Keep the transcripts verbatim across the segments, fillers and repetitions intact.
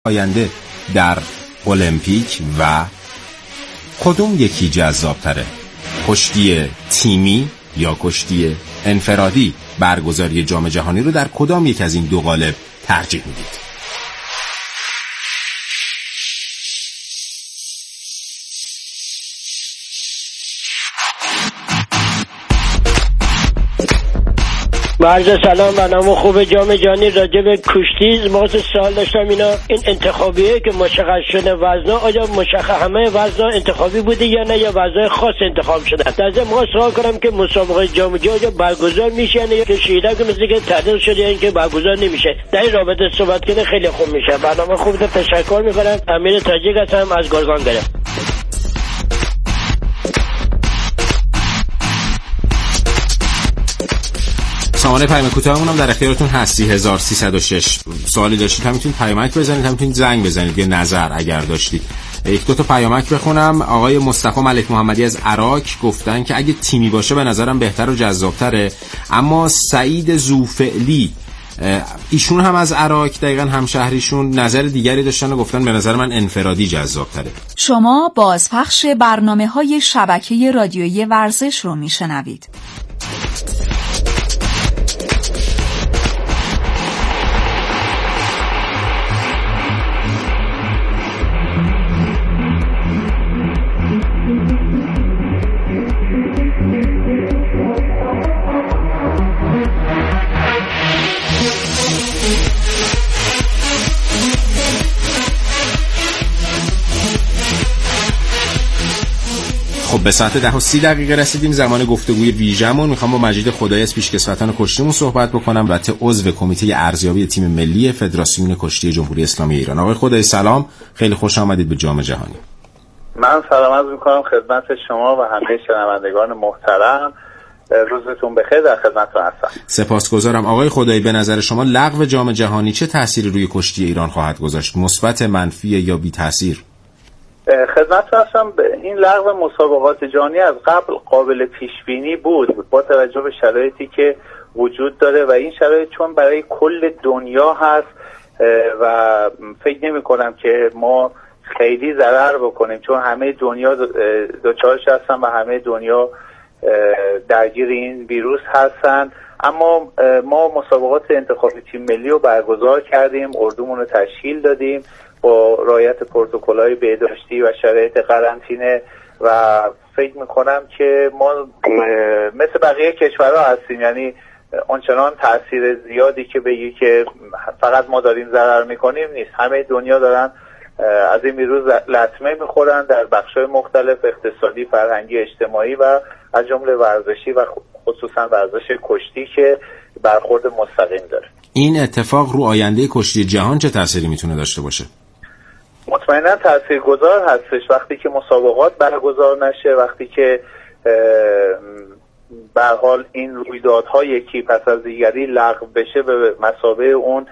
آینده در المپیک و کدوم یکی جذاب‌تره؟ کشتی تیمی یا کشتی انفرادی؟ برگزاری جام جهانی رو در کدام یک از این دو قالب ترجیح میدید؟ مرز سلام، برنامه خوب جام جهانی راجع به کشتی. ما سوال داشتم اینا این انتخابیه که مشخص شده وزنا، آیا مشخص همه وزنا انتخابی بوده یا نه، یا وزنای خاص انتخاب شده؟ در ضمن ما سوال کنم که مسابقه جام جهانی برگزار میشه یا که شیدا که مثل که تعطیل شده یا اینکه برگزار نمیشه؟ در این رابطه صحبت کنه خیلی خوب میشه. برنامه خوب رو تشکر میکنم. امیر تاجیک هستم از گرگان گرم. سامانه پیام کوتاهمون هم در اختیارتون هستی. هزار و سیصد و شش سوالی داشتید هم میتونید پیامک بزنید، هم میتونید زنگ بزنید یه نظر اگر داشتید. یک دو تا پیامک بخونم. آقای مصطفی ملک محمدی از عراق گفتن که اگه تیمی باشه به نظرم بهتر و جذابتره. اما سعید زوفعلی، ایشون هم از عراق، دقیقاً همشهریشون، نظر دیگری داشتن و گفتن به نظر من انفرادی جذابتره. شما بازپخش برنامه‌های شبکه رادیویی ورزش رو میشنوید. خب به ساعت ده و سی دقیقه رسیدیم، زمان گفتگوی ویژمون. میخوام با مجید خدایی از پیشکسوتان کشتیمون صحبت بکنم، البته عضو کمیته ارزیابی تیم ملی فدراسیون کشتی جمهوری اسلامی ایران. آقای خدایی سلام، خیلی خوش آمدید به جام جهانی. من سلام عرض میکنم خدمت شما و همه شنوندگان محترم. روزتون بخیر، در خدمتتون هستم. سپاسگزارم. آقای خدایی، به نظر شما لغو جام جهانی چه تأثیری روی کشتی ایران خواهد گذاشت؟ مثبت، منفی یا بی تأثیر؟ خدمتتون هستم. این لغو مسابقات جهانی از قبل قابل پیش بینی بود با توجه به شرایطی که وجود داره و این شرایط چون برای کل دنیا هست و فکر نمی کنم که ما خیلی ضرر بکنیم، چون همه دنیا دوچارش هستن و همه دنیا درگیر این ویروس هستن. اما ما مسابقات انتخابی تیم ملی رو برگزار کردیم، اردومون رو تشکیل دادیم با رعایت پروتکل‌های بهداشتی و شرایط قرنطینه و فکر میکنم که ما مثل بقیه کشورها هستیم، یعنی آنچنان تاثیر زیادی که بگی که فقط ما داریم ضرر میکنیم نیست. همه دنیا دارن از این ویروس لطمه میخورن در بخش‌های مختلف، اقتصادی، فرهنگی، اجتماعی و از جمله ورزشی و خصوصا ورزش کشتی که برخورد مستقیم داره. این اتفاق رو آینده کشتی جهان چه تأثیری میتونه داشته باشه؟ مطمئنا تاثیرگذار هستش. وقتی که مسابقات برگزار نشه، وقتی که به هر حال این رویدادها یکی پس از دیگری لغو بشه، به مثابه اون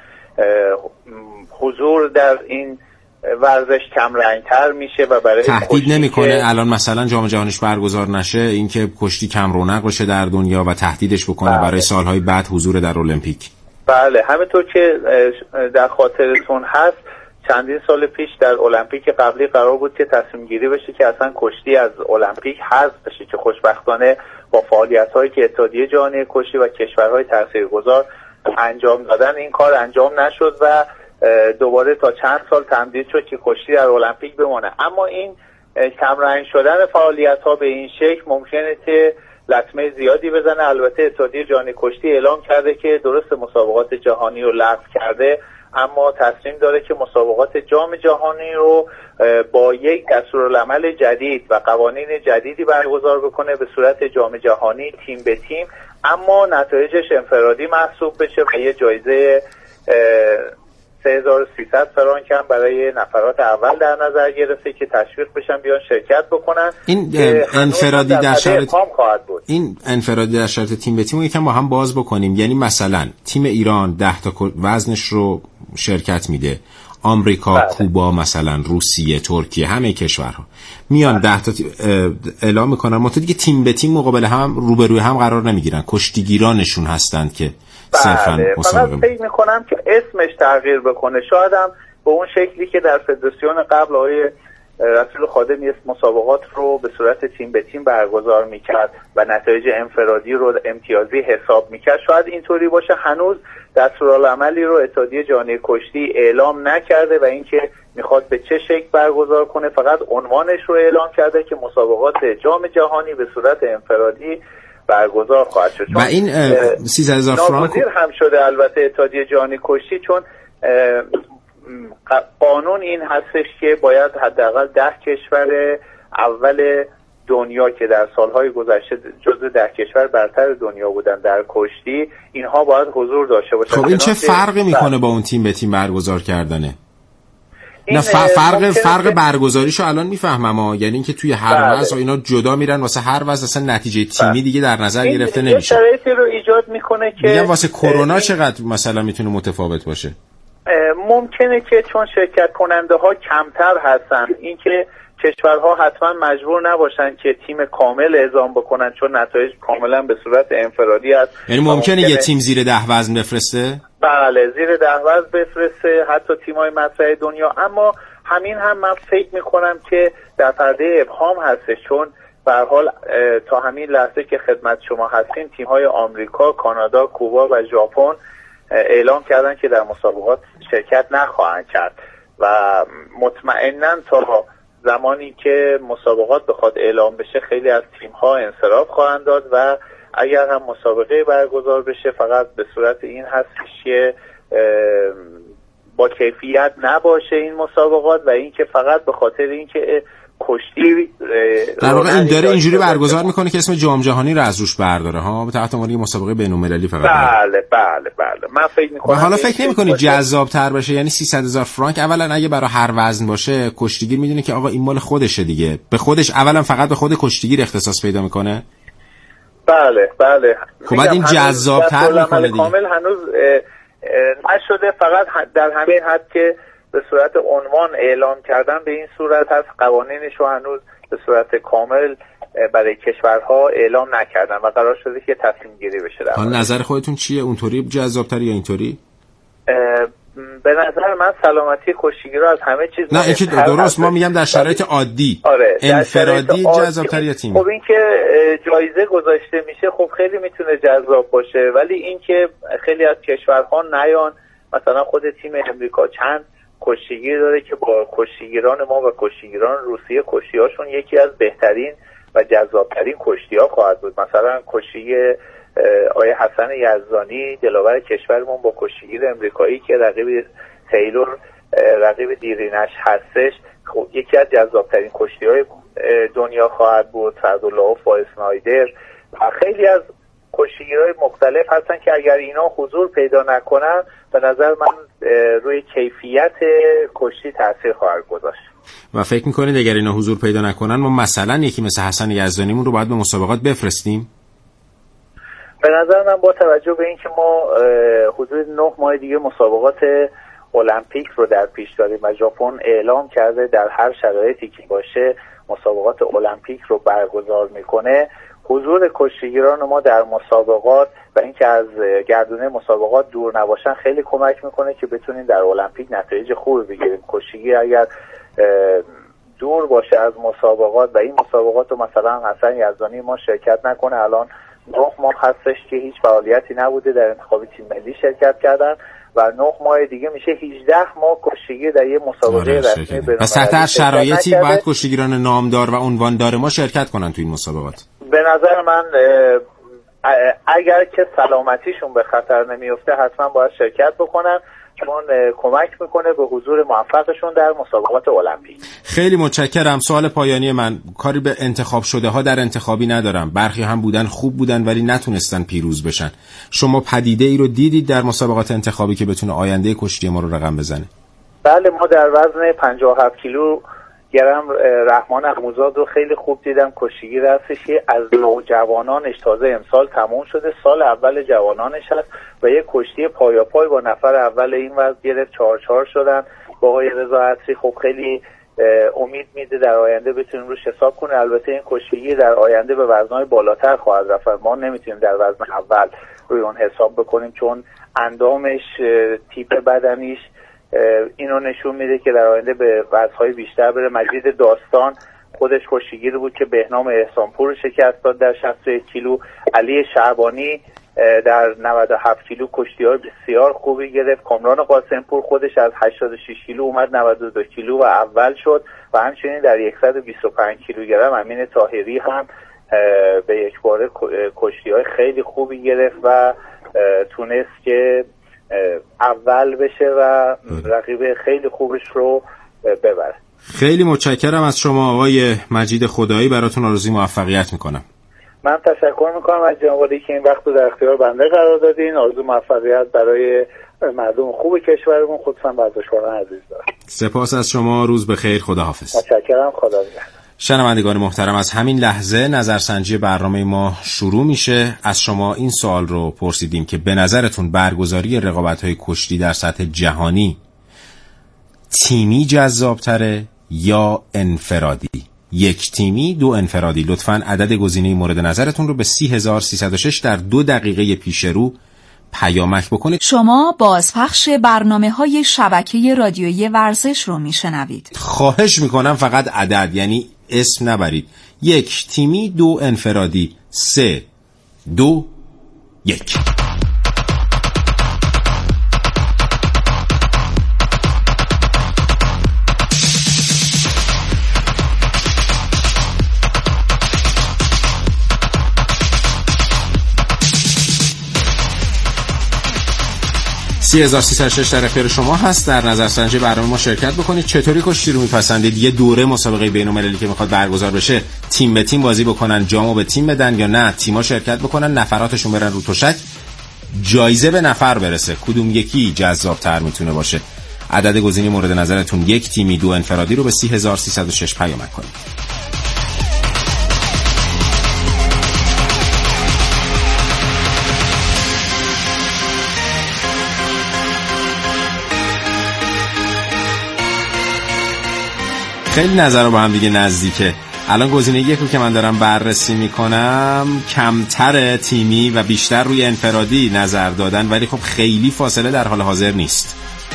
حضور در این ورزش کم رنگتر میشه و برای تهدید نمیکنه الان مثلا جام جهانیش برگزار نشه اینکه کشتی کم رونق بشه در دنیا و تهدیدش بکنه بله. برای سالهای بعد حضور در المپیک؟ بله، همینطور که در خاطرتون هست چندین سال پیش در المپیک قبلی قرار بود که تصمیم گیری بشه که اصلا کشتی از المپیک حذف بشه، که خوشبختانه با فعالیت‌هایی که اتحادیه جهانی کشتی و کشورهای تاثیرگذار انجام دادن این کار انجام نشد و دوباره تا چند سال تمدید شد که کشتی در المپیک بمونه. اما این کمرنگ شدن فعالیت‌ها به این شکل ممکنه که لطمه زیادی بزنه. البته اتحادیه جهانی کشتی اعلام کرده که درست مسابقات جهانی رو لغو کرده، اما تصمیم داره که مسابقات جام جهانی رو با یک دستورالعمل جدید و قوانین جدیدی برگزار بکنه به صورت جام جهانی تیم به تیم، اما نتایجش انفرادی محسوب بشه و یه جایزه سه هزار و سیصد فرانک هم برای نفرات اول در نظر گرفته که تشویق بشن بیان شرکت بکنن. این انفرادی در شرایط خواهد بود. این انفرادی در شرایط تیم به تیم رو یکم با هم باز بکنیم. یعنی مثلا تیم ایران ده تا وزنش رو شرکت میده، آمریکا، بله. کوبا، مثلا روسیه، ترکیه، همه کشورها میان ده تا اعلام میکنن، منتها دیگه تیم به تیم مقابل هم روبروی هم قرار نمیگیرن، کشتیگیرانشون هستند که صرفاً بله. مسابقه. فقط فکر میکنم که اسمش تغییر بکنه، شاید هم به به اون شکلی که در فدراسیون قبل آقای رسول خادمی مسابقات رو به صورت تیم به تیم برگزار میکرد و نتایج انفرادی رو امتیازی حساب میکرد، شاید اینطوری باشه. هنوز دستورالعملی رو اتحادیه جهانی کشتی اعلام نکرده و اینکه میخواد به چه شکل برگزار کنه، فقط عنوانش رو اعلام کرده که مسابقات جام جهانی به صورت انفرادی برگزار خواهد شد. و این سیزده هزار فرانک هم شده البته اتحادیه جهانی کشتی، چون قانون این هستش که باید حداقل ده کشور اول دنیا که در سالهای گذشته جزو ده کشور برتر دنیا بودن در کشتی، اینها باید حضور داشته باشن. خب این چه فرقی میکنه با اون تیم به تیم برگزار کردنه؟ نه فرق فرق برگزاریشو الان میفهمم ها، یعنی اینکه توی هر وضع اینا جدا میرن واسه هر وضع اصلا نتیجه تیمی دیگه در نظر گرفته نمیشه. این شرایطی رو ایجاد میکنه که میگم واسه کرونا چقدر مثلا میتونه متفاوت باشه. ممکنه که چون شرکت کننده ها کمتر هستن، اینکه کشورها حتما مجبور نباشن که تیم کامل اعزام بکنن چون نتایج کاملا به صورت انفرادی است. یعنی ممکنه, ممکنه یه تیم زیر ده وزن بفرسته؟ بله زیر ده وزن بفرسته، حتی تیم‌های مطرح دنیا. اما همین هم من فکر میکنم که در پرده ابهام هستش، چون به هر حال تا همین لحظه که خدمت شما هستیم تیم‌های آمریکا، کانادا، کوبا و ژاپن اعلام کردن که در مسابقات شرکت نخواهند کرد و مطمئناً تا زمانی که مسابقات بخواد اعلام بشه خیلی از تیم‌ها انصراف خواهند داد و اگر هم مسابقه برگزار بشه فقط به صورت این هستش که با کیفیت نباشه این مسابقات و اینکه فقط به خاطر اینکه کشتی در واقع این داره اینجوری برگزار میکنه که اسم جام جهانی رو از روش برداره ها، به تحت عنوان مسابقه بین‌المللی فقط. بله بله بله من فکر میکنم. و حالا فکر نمی‌کنی جذاب‌تر بشه؟ یعنی سیصد هزار فرانک اولا اگه برای هر وزن باشه کشتیگیر میدونه که آقا این مال خودشه دیگه، به خودش اولا فقط به خود کشتیگیر اختصاص پیدا میکنه. بله بله. خب بعد این جذاب‌تر میکنه دیگه. کامل هنوز نشده، فقط در همین حد که به صورت عنوان اعلام کردن به این صورت هست، قوانینش رو هنوز به صورت کامل برای کشورها اعلام نکردن و قرار شده که تصمیم گیری بشه. حالا نظر خودتون چیه؟ اونطوری جذاب‌تر یا اینطوری؟ به نظر من سلامتی کشتیگیرا از همه چیز نه اینکه درست، ما میگم در شرایط عادی آره انفرادی جذاب‌تر یا تیمی. خب این که جایزه گذاشته میشه خب خیلی میتونه جذاب باشه، ولی این که خیلی از کشورها نیان، مثلا خود تیم امریکا چند کشتیگیر داره که با کشتیگیران ما و کشتیگیران روسیه کشتی‌هاشون یکی از بهترین و جذابترین کشتی‌ها خواهد بود. مثلا کشتی آقای حسن یزدانی دلاور کشورمون با کشتیگیر امریکایی که رقیب تیلور رقیب دیرینش هستش، خب یکی از جذابترین کشتی‌های دنیا خواهد بود. فردالله و اسنایدر و خیلی از کشتیگیرهای مختلف هستن که اگر اینا حضور پیدا نکنن به نظر من روی کیفیت کشتی تاثیر خواهد گذاشت. و فکر میکنید اگر اینا حضور پیدا نکنن ما مثلا یکی مثل حسن یزدانیمون رو باید به مسابقات بفرستیم؟ به نظر من با توجه به اینکه ما حدود نه ماه دیگه مسابقات المپیک رو در پیش داریم و ژاپن اعلام کرده در هر شرایطی که باشه مسابقات المپیک رو برگزار میکنه، حضور کشتیگیران ما در مسابقات و اینکه از گردونه مسابقات دور نباشن خیلی کمک میکنه که بتونیم در المپیک نتایج خوبی بگیریم. کشتیگیر اگر دور باشه از مسابقات و این مسابقات رو مثلا حسن یزدانی ما شرکت نکنه، الان نه ماه هستش که هیچ فعالیتی نبوده در انتخاب تیم ملی شرکت کردن و نه ماه دیگه میشه هجده ماه کشتیگیر در یه مسابقه رسمی بین‌المللی. پس تحت هر شرایطی باید کشتیگیران نامدار و عنواندار ما شرکت کنن تو این مسابقات. به نظر من اگر که سلامتیشون به خطر نمیفته حتما باید شرکت بکنن، چون کمک میکنه به حضور موفقشون در مسابقات المپیک. خیلی متشکرم. سوال پایانی من، کاری به انتخاب شده ها در انتخابی ندارم، برخی هم بودن خوب بودن ولی نتونستن پیروز بشن. شما پدیده ای رو دیدید در مسابقات انتخابی که بتونه آینده کشتی ما رو رقم بزنه؟ بله، ما در وزن پنجاه و هفت کیلو گرم رحمان اقموزاد رو خیلی خوب دیدم. کشتیگیر هستش که از نوجوانانش تازه امسال تموم شده، سال اول جوانانش هست و یک کشتی پایا پای با نفر اول این وزن گرفت، چهار چهار شدن با آقای رضا عطری. خب خیلی امید میده در آینده بتونیم روش حساب کنه. البته این کشتیگیر در آینده به وزنهای بالاتر خواهد رفت، ما نمیتونیم در وزن اول روی اون حساب بکنیم چون اندامش، تیپ بدنیش اینو نشون میده که در آینده به وزن‌های بیشتر بره. مجید داستان خودش کشتیگیر بود که بهنام احسانپور رو شکست داد در شصت و یک کیلو. علی شعبانی در نود و هفت کیلو کشتی‌های بسیار خوبی گرفت. کامران قاسمپور خودش از هشتاد و شش کیلو اومد نود و دو کیلو و اول شد و همچنین در صد و بیست و پنج کیلوگرم امین طاهری هم به یک باره کشتی‌های خیلی خوبی گرفت و تونست که اول بشه و رقیب خیلی خوبش رو ببره. خیلی متشکرم از شما آقای مجید خدایی، براتون آرزوی موفقیت میکنم. من تشکر میکنم از جناب عالی که این وقت رو در اختیار بنده قرار دادین. آرزو موفقیت برای مردم خوب کشورمون، خصوصا ورزشکاران عزیز دارم. سپاس از شما، روز بخیر، خداحافظ. متشکرم، خدا نگهدار. شنوندگان محترم، از همین لحظه نظرسنجی برنامه ما شروع میشه. از شما این سوال رو پرسیدیم که به نظرتون برگزاری رقابت‌های کشتی در سطح جهانی تیمی جذاب‌تره یا انفرادی؟ یک تیمی، دو انفرادی. لطفاً عدد گزینه مورد نظرتون رو به سی هزار و سیصد و شش در دو دقیقه پیش رو پیامک بکنید. شما بازپخش برنامه‌های شبکه رادیویی ورزش رو میشنوید. خواهش میکنم فقط عدد، یعنی اسم نبرید. یک تیمی، دو انفرادی. سه دو یک. سی هزار و سیصد و شش در اختیار شما هست. در نظرسنجی برنامه ما شرکت بکنید. چطوری کشتی رو میپسندید؟ یه دوره مسابقه بین‌المللی که میخواد برگزار بشه تیم به تیم بازی بکنن، جامو به تیم بدن، یا نه تیم‌ها شرکت بکنن نفراتشون برن رو تشک، جایزه به نفر برسه؟ کدوم یکی جذاب‌تر میتونه باشه؟ عدد گزینه مورد نظرتون یک تیمی، دو انفرادی رو به سی هزار و سیصد و شش پیامک کنید. خیلی نظر با هم دیگه نزدیکه. الان گزینه یک رو که من دارم بررسی میکنم کمتر تیمی و بیشتر روی انفرادی نظر دادن، ولی خب خیلی فاصله در حال حاضر نیست.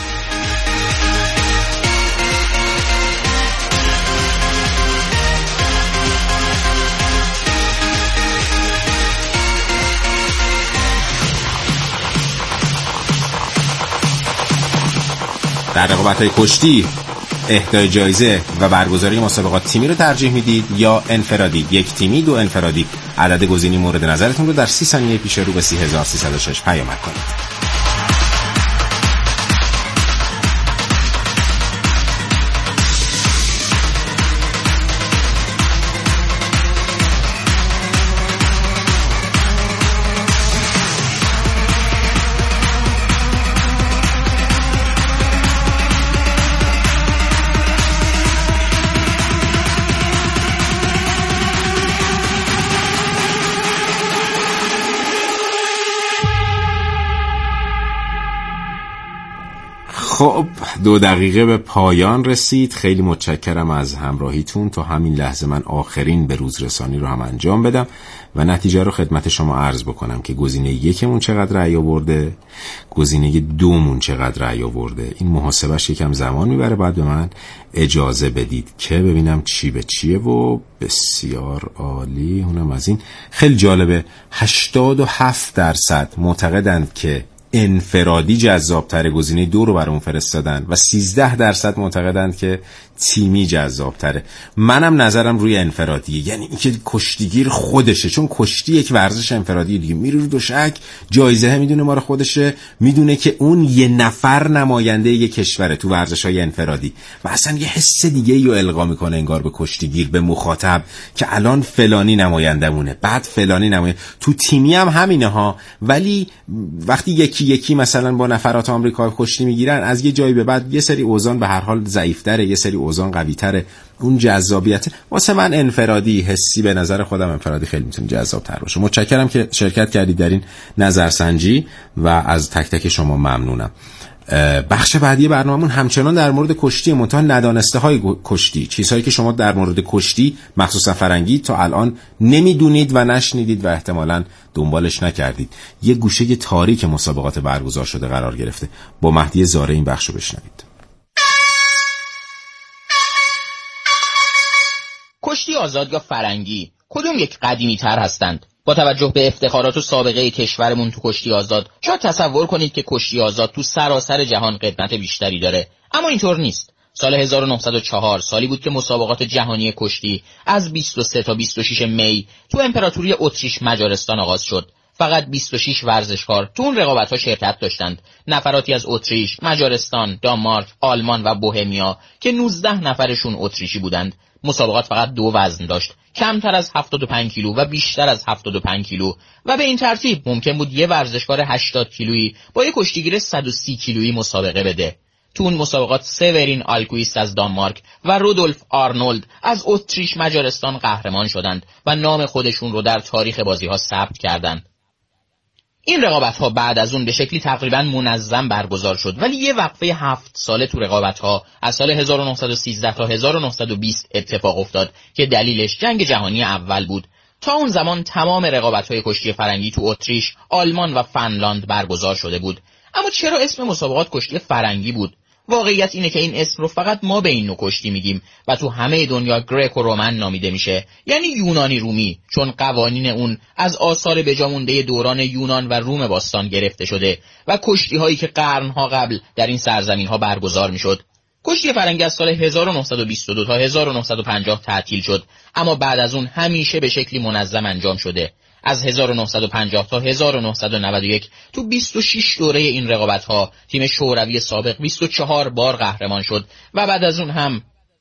در رقابت‌های کشتی اهدای جایزه و برگزاری مسابقات تیمی رو ترجیح میدید یا انفرادی؟ یک تیمی، دو انفرادی. عدد گزینی مورد نظرتون رو در سی ثانیه پیش رو به سی هزار و سیصد و شش پیامک کنید. خب دو دقیقه به پایان رسید. خیلی متشکرم از همراهیتون. تا همین لحظه من آخرین به روز رسانی رو هم انجام بدم و نتیجه رو خدمت شما عرض بکنم که گزینه یکمون چقدر رأی آورده، گزینه دومون چقدر رأی آورده. این محاسبهش یکم زمان میبره، باید به من اجازه بدید که ببینم چی به چیه. و بسیار عالی، اونم از این خیلی جالبه. هشتاد و هفت درصد معتقدند که انفرادی جذابتره، گزینه دو رو برامون فرستادن، و سیزده درصد معتقدند که تیمی جذابتره. منم نظرم روی انفرادیه، یعنی اینکه کشتیگیر خودشه، چون کشتی یک ورزش انفرادی دیگه. میره رو دوشک، جایزه هم میدونه ما رو خودشه، میدونه که اون یه نفر نماینده یک کشوره تو ورزش‌های انفرادی و اصلا یه حس دیگه رو القا میکنه انگار به کشتیگیر، به مخاطب، که الان فلانی نمایندمونه، بعد فلانی نماینده. تو تیمی هم همینه ها، ولی وقتی یکی یکی مثلا با نفرات آمریکا کشتی میگیرن، از یه جایی به بعد یه سری اوزان به هر حال ضعیف‌تره، یه سری اوزان قوی‌تره، اون جذابیت. واسه من انفرادی، حسی به نظر خودم انفرادی خیلی میتونه جذاب‌تر باشه. متشکرم که شرکت کردید در این نظرسنجی و از تک تک شما ممنونم. بخش بعدی برنامه‌مون همچنان در مورد کشتی، منتها ندانسته های کشتی، چیزهایی که شما در مورد کشتی مخصوصا فرنگی تا الان نمیدونید و نشنیدید و احتمالاً دنبالش نکردید. یه گوشه تاریک مسابقات برگزار شده قرار گرفته. با مهدی زاره این بخشو بشنوید. کشتی آزاد یا فرنگی کدوم یک قدیمی تر هستند؟ با توجه به افتخارات و سابقه کشورمون تو کشتی آزاد شاید تصور کنید که کشتی آزاد تو سراسر جهان قدمت بیشتری داره، اما اینطور نیست. سال هزار و نهصد و چهار سالی بود که مسابقات جهانی کشتی از بیست و سه تا بیست و شش می تو امپراتوری اتریش مجارستان آغاز شد. فقط بیست و شش ورزشکار تو اون رقابت‌ها شرکت داشتند. نفراتی از اتریش، مجارستان، دانمارک، آلمان و بوهمیا که نوزده نفرشون اتریشی بودند. مسابقات فقط دو وزن داشت، کمتر از هفتاد و پنج کیلو و بیشتر از هفتاد و پنج کیلو، و به این ترتیب ممکن بود یه ورزشکار هشتاد کیلویی با یه کشتیگیر صد و سی کیلویی مسابقه بده. تو اون مسابقات سیورین آلکویست از دانمارک و رودولف آرنولد از اتریش مجارستان قهرمان شدند و نام خودشون رو در تاریخ بازی‌ها ثبت کردند. این رقابت‌ها بعد از اون به شکلی تقریباً منظم برگزار شد، ولی یه وقفه هفت ساله تو رقابت‌ها از سال هزار و نهصد و سیزده تا هزار و نهصد و بیست اتفاق افتاد که دلیلش جنگ جهانی اول بود. تا اون زمان تمام رقابت‌های کشتی فرنگی تو اتریش، آلمان و فنلاند برگزار شده بود. اما چرا اسم مسابقات کشتی فرنگی بود؟ واقعیت اینه که این اسم رو فقط ما به این نوع کشتی میگیم و تو همه دنیا گریک و رومن نامیده میشه، یعنی یونانی رومی، چون قوانین اون از آثار بجامونده دوران یونان و روم باستان گرفته شده و کشتی هایی که قرنها قبل در این سرزمین ها برگزار میشد. کشتی فرنگی از سال هزار و نهصد و بیست و دو تا هزار و نهصد و پنجاه تعطیل شد، اما بعد از اون همیشه به شکلی منظم انجام شده. از هزار و نهصد و پنجاه تا هزار و نهصد و نود و یک تو بیست و شش دوره این رقابت‌ها تیم شوروی سابق بیست و چهار بار قهرمان شد و بعد از اون هم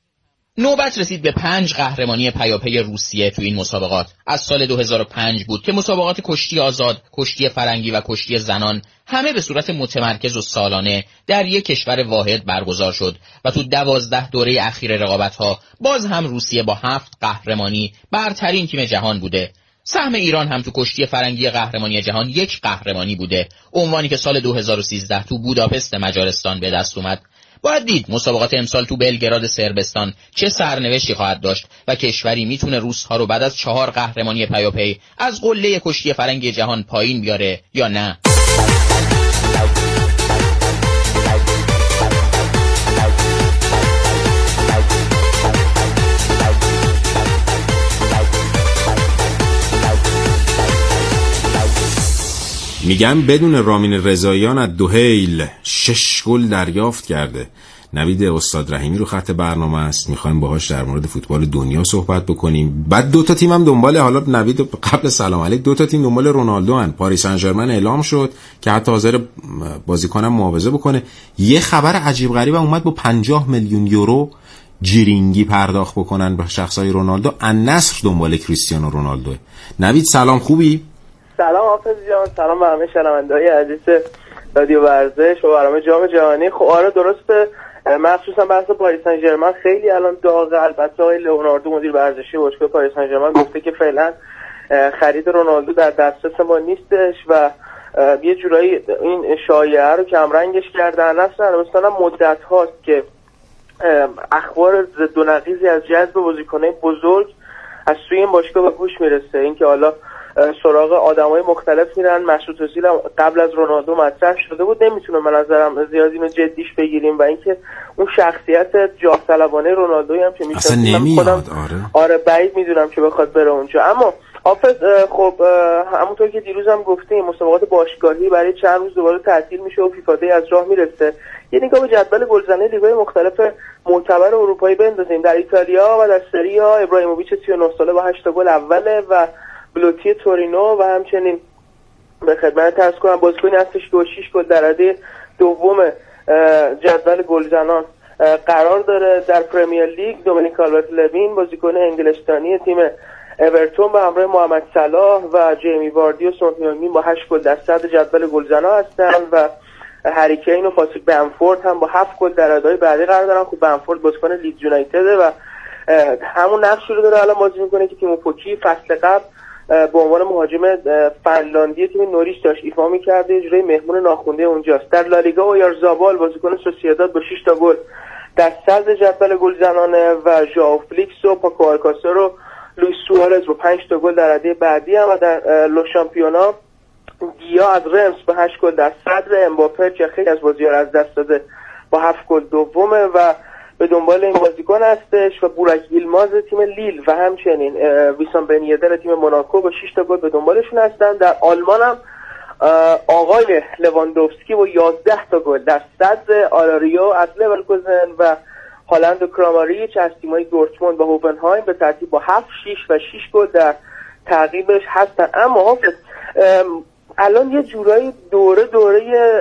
نوبت رسید به پنج قهرمانی پیاپی روسیه تو این مسابقات. از سال دو هزار و پنج بود که مسابقات کشتی آزاد، کشتی فرنگی و کشتی زنان همه به صورت متمرکز و سالانه در یک کشور واحد برگزار شد و تو دوازده دوره اخیر رقابت‌ها باز هم روسیه با هفت قهرمانی برترین تیم جهان بوده. سهم ایران هم تو کشتی فرنگی قهرمانی جهان یک قهرمانی بوده، عنوانی که سال دو هزار و سیزده تو بوداپست مجارستان به دست اومد. باید دید مسابقات امسال تو بلگراد صربستان چه سرنوشتی خواهد داشت و کشوری میتونه روس‌ها رو بعد از چهار قهرمانی پیاپی از قله کشتی فرنگی جهان پایین بیاره یا نه. میگم بدون رامین رضاییان از دوهیل شش گل دریافت کرده. نوید استاد رحیمی رو خط برنامه است، میخوایم باهاش در مورد فوتبال دنیا صحبت بکنیم. بعد دو تا تیم هم دنبال، حالا نوید قبل سلام علیک، دو تا تیم دنبال رونالدو هن. پاریس سن ژرمن اعلام شد که حتی حاضر بازیکنم معاوضه بکنه. یه خبر عجیب غریب اومد با پنجاه میلیون یورو جیرینگی پرداخت بکنن به شخصای رونالدو. النصر دنبال کریستیانو رونالدو. نوید سلام، خوبی؟ سلام حافظ جان، سلام به همه شنونده‌های عزیز رادیو ورزش و برنامه جام جهانی. خب آره درسته، مخصوصا بحث پاریس سن ژرمن خیلی الان داغه. البته آقای لئوناردو مدیر ورزشی باشگاه پاریس سن ژرمن گفته که فعلا خرید رونالدو در دسترس ما نیستش و یه جورایی این شایعه رو کمرنگش کردن. اصلا مثلا مدت هاست که اخبار ضد و نقیضی از جذب بازیکن‌های بزرگ از سوی این باشگاه به گوش میرسه. اینکه حالا سراغ آدمای مختلف میرن. مسعود اوزیل قبل از رونالدو مطرح شده بود، نمیتونه من نظرم زیادی اینو جدیش بگیریم و اینکه اون شخصیت جاه طلبانه رونالدویی هم که اصلا نمیاد. آره آره بعید میدونم که بخواد بره اونجا. اما حافظ خب همونطور که دیروز هم گفتیم مسابقات باشگاهی برای چند روز دوباره تعطیل میشه و فیفا دی از راه میرسه. یه نگاه به جدول گلزنی لیگ‌های مختلف معتبر اروپایی بندازیم. در ایتالیا و در سری آ ابراهیموویچ سی و نه ساله با هشت گل اوله و بلوتی تورینو و همچنین به خدمت عرض کنم بازیکنی هستش که با شش گل در رده دوم جدول گلزنان قرار داره. در پرمیر لیگ دومینیک کالورت لوین بازیکن انگلستانی تیم اورتون به همراه محمد صلاح و جیمی واردی و سون هیونگ با هشت گل در صدر جدول گلزنا هستند و هری کین و پاتریک بنفورد هم با هفت گل در رده‌های بعدی قرار دارن. خب بنفورد بازیکن لیدز یونایتد و همون نقش رو داره الان بازی میکنه که تیم پوکی فصل قبل به عنوان مهاجم فنلاندی تیم نوریچ داشت ایفا می‌کرده، اجرای مهمون ناخونده اونجاست. در لالیگا اویارزابال بازیکن سوسییداد با شش تا گل در صدر جدول گلزنانه و ژائو فلیکس و پاکو آلکاسر و لوئیس سوارز با پنج تا گل در رده بعدی هم و در لو شامپیونا گیا از رمز با هشت گل در صدر، امباپه که خیلی از بازی‌ها از دست داده با هفت گل دومه و به دنبال این بازیکن هستش و بورک ایلماز تیم لیل و همچنین ویسان بنیدر تیم موناکو با شش تا گل به دنبالشون هستن. در آلمان هم آقای لواندوفسکی با یازده تا گل در صدر آلاریو از لورکوزن و هالند و کراماریچ از تیم‌های دورتموند و هوفنهایم به ترتیب با هفت شش و شش گل در تعقیبش هستن. اما حافظ الان یه جورایی دوره دوره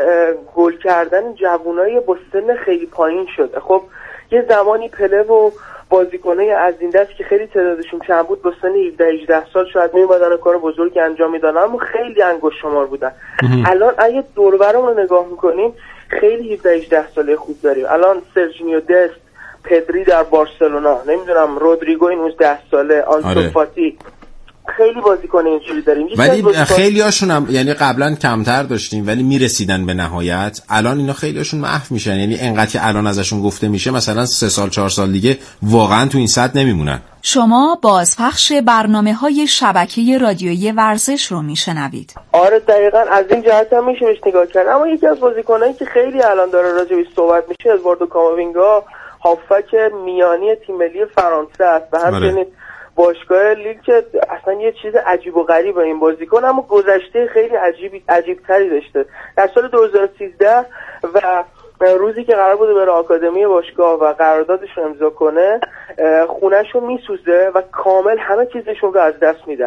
گل کردن جوانای با سن خیلی پایین شده. خب یه زمانی پله و بازیکنای از این دست که خیلی تعدادشون کم بود با سن هفده هجده سال شاید میومدن کار بزرگی انجام میدادن اما خیلی انگشت شمار بودن. الان اگه دور و برمون رو نگاه میکنیم خیلی هفده هجده ساله خوب داریم. الان سرجینیو دست، پدری در بارسلونا، نمیدونم رودریگو نوزده ساله، آنسو فاتی، خیلی بازیکن اینجوری داریم. ولی خیلی هاشون هم یعنی قبلا کمتر داشتیم ولی میرسیدن به نهایت. الان اینا خیلی هاشون محو میشن، یعنی انقدر که الان ازشون گفته میشه مثلا سه سال چهار سال دیگه واقعا تو این سطح نمیمونن. شما بازپخش برنامه‌های شبکه رادیویی ورزش رو میشنوید. آره دقیقاً از این جهت هم میشه بهش نگاه کرد. اما یکی از بازیکنایی که خیلی الان داره راجع بهش صحبت میشه ادواردو کاماوینگا، هافک میانی تیم ملی فرانسه است و همچنین باشگاه لیل که اصلا یه چیز عجیب و غریبه این بازیکن، اما گذشته خیلی عجیبی عجیب تری داشته. در سال دو هزار و سیزده و روزی که قرار بوده بره آکادمی باشگاه و قراردادش رو امضا کنه خونه‌ش رو میسوزه و کامل همه چیزشون رو از دست میدن.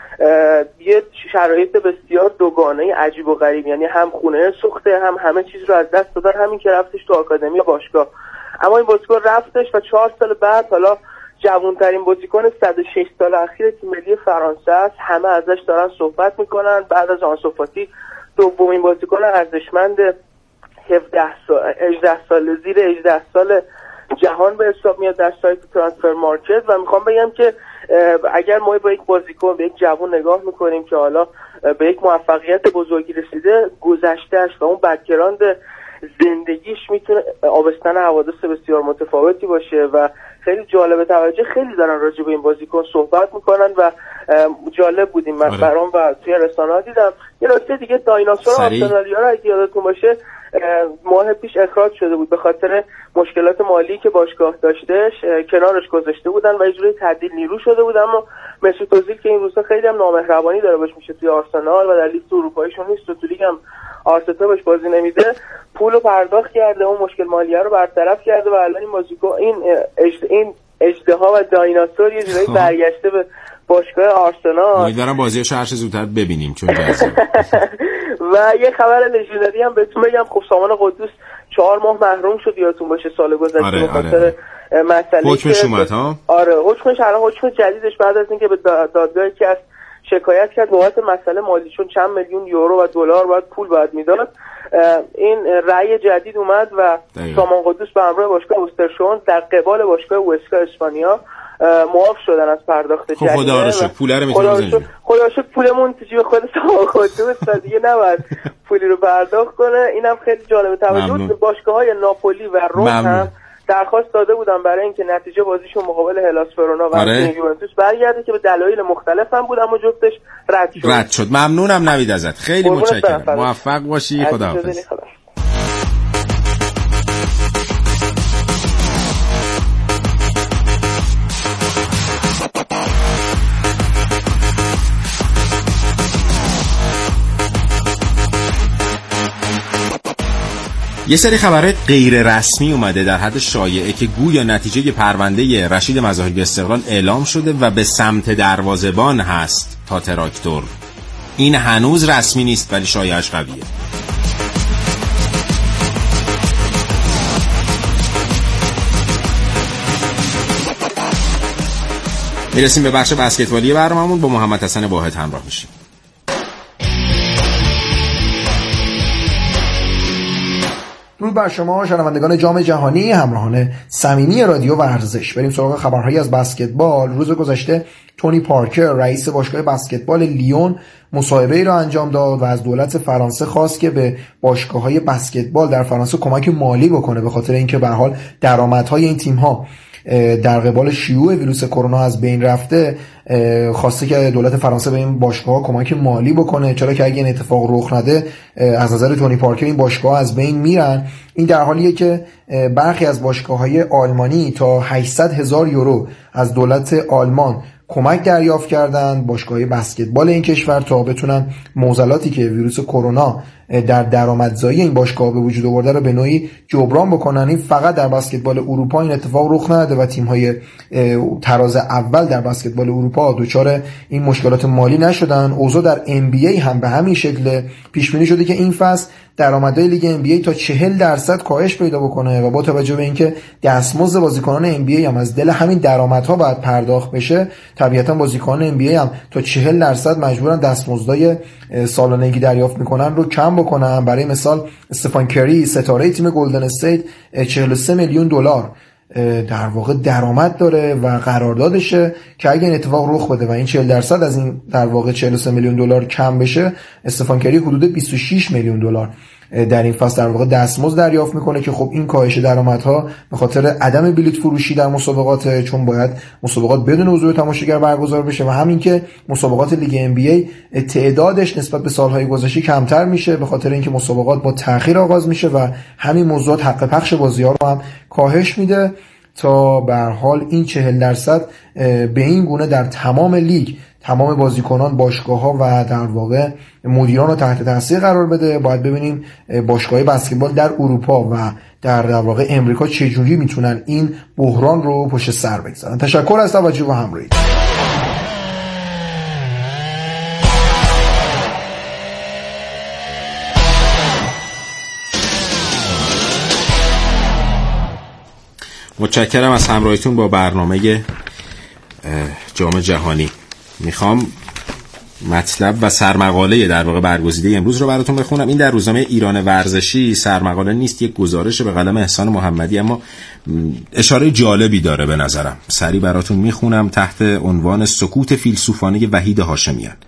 یه شرایط بسیار دوگانه عجیب و غریب، یعنی هم خونه سوخته هم همه چیز رو از دست دادن همین که رفتش تو آکادمی باشگاه. اما این بازیکن رفتش و چهار سال بعد حالا جوانترین بازیکن صد و شش سال اخیر تیم ملی فرانسه است. همه ازش دارن صحبت میکنن. بعد از آنسو فاتی دومین بازیکن ارزشمند هفده سال هجده سال زیر هجده سال جهان به حساب میاد در سایت ترانسفر مارکت. و میخوام بگم که اگر ما با یک بازیکن به یک جوان نگاه میکنیم که حالا به یک موفقیت بزرگی رسیده، گذشتهش و اون بک‌گراند زندگیش میتونه آبستن حوادث بسیار متفاوتی باشه و خیلی جالب توجه. خیلی دارن راجع به این بازیکن صحبت میکنن و جالب بودیم من آره. برام و توی رسانه‌ها دیدم. یه نکته دیگه، دایناسور آرسنالیا رو اگه یادتون باشه ماه پیش اخراج شده بود به خاطر مشکلات مالی که باشگاه داشتش، کنارش گذاشته بودن و یه جوری تعدیل نیرو شده بود. اما مسعود اوزیل که این روزا خیلی هم نامهربانی داره باش میشه توی آرسنال و در لیست اروپاییشون نیست و تو لیگ هم آرتتا باش بازی نمیده، پولو پرداخت کرده، اون مشکل مالیه رو برطرف کرده و الان این بازیکن این اجد... این اژدها و دایناسور یه جوری برگشته به باشگاه آرسنال. امیدوارم بازیش هر چه زودتر ببینیم چون جذاب. و یه خبر لژندری هم بهتون بگم، خب سامان قدوس چهار ماه محروم شد یادتون باشه سال گذشته به آره، خاطر آره. مسئله حکمش اومد ها. آره حکمش الان حکم جدیدش بعد از اینکه به دادگاه که از شکایت کرد بابت مسئله مالی چون چند میلیون یورو و دلار باید پول باید میداد، این رأی جدید اومد و دقیقا. سامان قدوس به همراه باشگاه اوسترشوند در قبال باشگاه اوسکا اسپانیا معاف شدن از پرداخت جریمه. خب خدا رو شکر پول رو میتونیم بزنیم. خدا رو شکر پولمون تو جیب خود سامان قدوس دیگه نباید پولی رو پرداخت کنه. اینم خیلی جالب توجه. باشگاه‌های ناپولی و روم هم درخواست داده بودن برای اینکه نتیجه بازیشون مقابل هلاس ورونا و آره. یوونتوس برگرده که به دلایل مختلف هم بود اما جفتش رد شد. رد شد. ممنونم نوید ازت. خیلی متشکرم. موفق باشی. خداحافظ. یه سری خبرهای غیر رسمی اومده در حد شایعه که گویا نتیجه پرونده رشید مظاهری استقلال اعلام شده و به سمت دروازه‌بان هست تا تراکتور. این هنوز رسمی نیست ولی شایعش قویه. میرسیم به بخش بسکتبالی برنامه‌مون، با محمد حسن واحد همراه میشیم. درود بر شما شنوندگان جام جهانی، همراهان صمیمی رادیو ورزش. بریم سراغ خبرهایی از بسکتبال. روز گذشته تونی پارکر رئیس باشگاه بسکتبال لیون مصاحبه‌ای را انجام داد و از دولت فرانسه خواست که به باشگاه‌های بسکتبال در فرانسه کمک مالی بکنه، به خاطر اینکه به هر حال درآمدهای این تیم‌ها در قبال شیوع ویروس کرونا از بین رفته. خواسته که دولت فرانسه به این باشگاه‌ها کمک مالی بکنه، چرا که اگه این اتفاق رخ نده از نظر تونی پارکر این باشگاه‌ها از بین میرن. این در حالیه که برخی از باشگاه‌های آلمانی تا هشتصد هزار یورو از دولت آلمان کمک دریافت کردند، باشگاه‌های بسکتبال این کشور، تا بتونن معضلاتی که ویروس کرونا در درآمدزایی این باشگاه به وجود آورده رو به نوعی جبران بکنن. این فقط در بسکتبال اروپا این اتفاق رخ نداده و تیم‌های تراز اول در بسکتبال اروپا دچار این مشکلات مالی نشدن. اوضاع در ام بی ای هم به همین شکل پیش بینی شده که این فصل درآمدهای لیگ ام بی ای تا چهل درصد کاهش پیدا بکنه و با توجه به اینکه دستمزد بازیکنان ام بی ای هم از دل همین درآمدها باید پرداخت بشه، طبیعتا بازیکنان ام بی ای هم تا چهل درصد مجبورن دستمزدای سالانگی دریافت میکنن رو کم بکنن. برای مثال استفان کری ستاره تیم گلدن استیت چهل و سه میلیون دلار در واقع درآمد داره و قراردادشه که اگه این اتفاق رخ بده و این چهل درصد از این در واقع چهل و سه میلیون دلار کم بشه، استفان کری حدود بیست و شش میلیون دلار در این فصل در واقع دستمزد دریافت میکنه که خب این کاهش درآمدها به خاطر عدم بلیط فروشی در مسابقات، چون باید مسابقات بدون حضور تماشاگر برگزار بشه و همین که مسابقات لیگ ام بی ای تعدادش نسبت به سالهای گذشته کمتر میشه به خاطر اینکه مسابقات با تأخیر آغاز میشه و همین موضوعات حق پخش بازی‌ها رو هم کاهش میده تا به هر حال این چهل درصد به این گونه در تمام لیگ تمام بازیکنان، باشگاه‌ها و در واقع مدیران رو تحت تاثیر قرار بده. باید ببینیم باشگاه‌های بسکتبال در اروپا و در در واقع امریکا چجوری میتونن این بحران رو پشت سر بگذارن. تشکر از توجه و همراهی. متشکرم از همراهیتون با برنامه جام جهانی. میخوام مطلب و سرمقاله در واقع برگزیده امروز رو براتون بخونم. این در روزنامه ایران ورزشی، سرمقاله نیست، یک گزارش به قلم احسان محمدی، اما اشاره جالبی داره به نظرم. سریع براتون میخونم تحت عنوان سکوت فیلسوفانه وحید هاشمیان.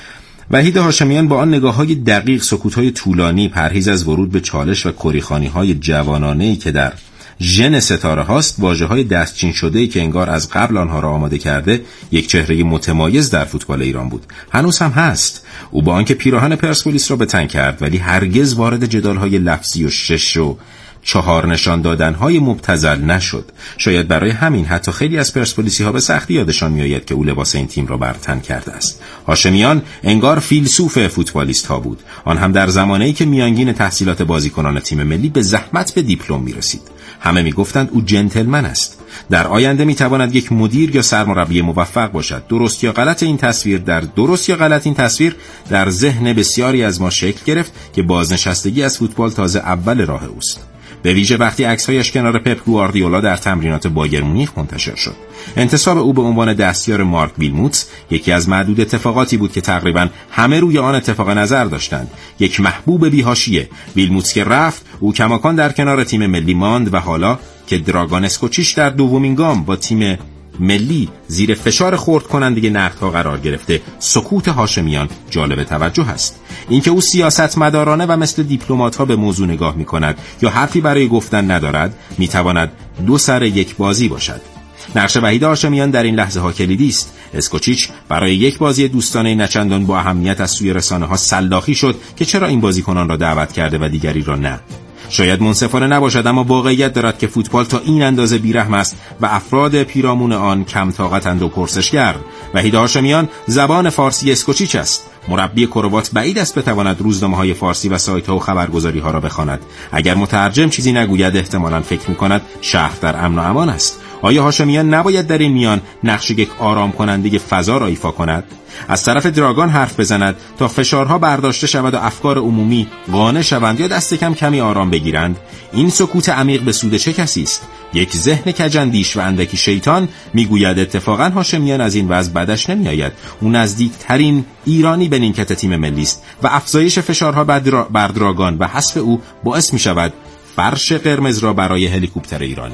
وحید هاشمیان با آن نگاه‌های دقیق، سکوت‌های طولانی، پرهیز از ورود به چالش و کریخانی‌های جوانانه‌ای که در ژن ستاره هاست، واژه‌های دستچین شده‌ای که انگار از قبل آنها را آماده کرده، یک چهره متمایز در فوتبال ایران بود. هنوز هم هست. او با آنکه پیراهن پرسپولیس را به تن کرد، ولی هرگز وارد جدال‌های لفظی و شش و چهار نشان دادن‌های مبتذل نشد. شاید برای همین حتی خیلی از پرسپولیسی‌ها به سختی یادشان می‌آید که او لباس این تیم را بر تن کرده است. هاشمیان انگار فیلسوف فوتبالیست‌ها بود، آن هم در زمانه‌ای که میانگین تحصیلات بازیکنان تیم ملی به زحمت به دیپلم می‌رسید. همه میگفتند او جنتلمن است. در آینده میتواند یک مدیر یا سرمربی موفق باشد. درست یا غلط این تصویر در درست یا غلط این تصویر در ذهن بسیاری از ما شکل گرفت که بازنشستگی از فوتبال تازه اول راه اوست. به ویژه وقتی عکس‌هایش کنار پپ گواردیولا در تمرینات بایر مونیخ منتشر شد. انتصاب او به عنوان دستیار مارک ویلموتس یکی از معدود اتفاقاتی بود که تقریباً همه روی آن اتفاق نظر داشتند. یک محبوب بی‌حاشیه. ویلموتس که رفت، او کماکان در کنار تیم ملی ماند و حالا که دراگان اسکوچیچ در دومین گام با تیم ملی زیر فشار خرد کننده نقدها قرار گرفته، سکوت هاشمیان جالب توجه است. اینکه او سیاستمدارانه و مثل دیپلمات‌ها به موضوع نگاه می‌کند یا حرفی برای گفتن ندارد، می‌تواند دو سر یک بازی باشد. نقش وحید هاشمیان در این لحظه ها کلیدی است. اسکوچیچ برای یک بازی دوستانه نچندان با اهمیت از سوی رسانه‌ها سلاخی شد که چرا این بازیکنان را دعوت کرده و دیگری را نه. شاید منصفانه نباشد، اما واقعیت دارد که فوتبال تا این اندازه بیرحم است و افراد پیرامون آن کم طاقتند و پرسشگر. وحید هاشمیان زبان فارسی اسکوچیچ است. مربی کروات بعید است بتواند روزنامه‌های فارسی و سایت‌ها و خبرگزاری‌ها را بخواند. اگر مترجم چیزی نگوید، احتمالاً فکر می‌کند شهر در امن و امان است. آیا هاشمیان نباید در این میان نقش یک آرام کننده فضا را ایفا کند؟ از طرف دراگان حرف بزند تا فشارها برداشته شود و افکار عمومی قانع شوند یا دست کم کمی آرام بگیرند؟ این سکوت عمیق به سود چه کسی است؟ یک ذهن کجندیش و اندکی شیطان میگوید اتفاقا هاشمیان از این وضع بدش نمیآید. او نزدیکترین ایرانی به نیمکت تیم ملی است و افزایش فشارها بر دراگان و حذف او باعث می شود فرش قرمز را برای هلیکوپتر ایرانی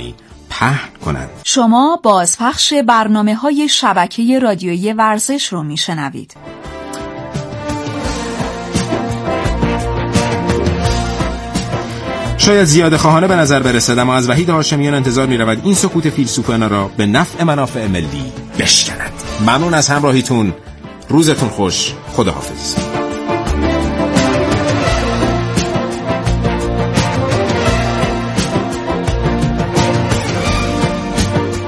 پهن کنند. شما بازپخش برنامه‌های شبکه رادیویی ورزش رو میشنوید. شاید زیاده خواهانه به نظر برسد، اما از وحید هاشمیان انتظار می رود این سکوت فیلسوفانه را به نفع منافع ملی بشکند. ممنون از همراهیتون. روزتون خوش. خداحافظ.